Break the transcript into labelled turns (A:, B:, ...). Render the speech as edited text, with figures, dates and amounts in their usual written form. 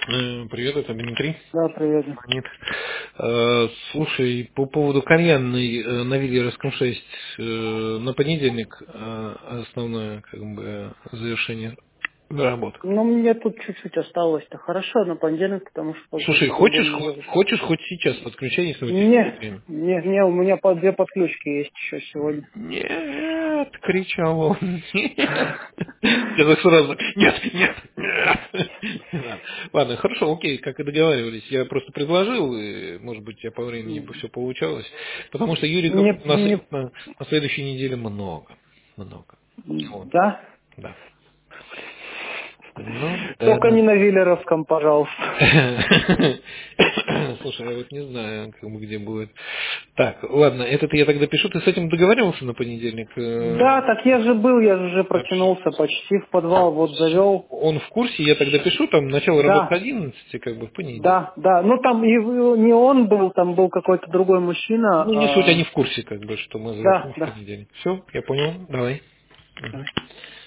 A: Привет, это Дмитрий.
B: Да, привет.
A: Звонит. Слушай, по поводу кальянной на Виллеровском 6 на понедельник основное как бы завершение работы.
B: Ну, мне тут чуть-чуть осталось-то. Хорошо, на понедельник, потому что позже
A: Слушай,
B: по-другому не завершу.
A: хочешь хоть сейчас подключение, если у тебя есть
B: Не,
A: время?
B: не, у меня по две подключки есть еще сегодня.
A: Нет, кричал он. Нет. Я так сразу, нет. Ладно, хорошо, окей, как и договаривались. Я просто предложил, и, может быть, у тебя по времени все получалось. Потому что Юриков
B: Не,
A: у нас
B: не,
A: на следующей неделе много. Много. Вот,
B: да?
A: да. Ну,
B: Только
A: да.
B: не на Виллеровском, пожалуйста.
A: Слушай, я вот не знаю, как бы где будет. Так, ладно, этот я тогда пишу. Ты с этим договаривался на понедельник?
B: Да, так я же был, я же уже протянулся почти в подвал, вот завел.
A: Он в курсе, я тогда пишу, там начало работы
B: Да,
A: 11, как бы в понедельник.
B: да. Ну, там и не он был, там был какой-то другой мужчина.
A: Ну, не суть, они в курсе, как бы, что мы завершим
B: Да,
A: в
B: да.
A: понедельник. Все, я понял, давай. Мгм.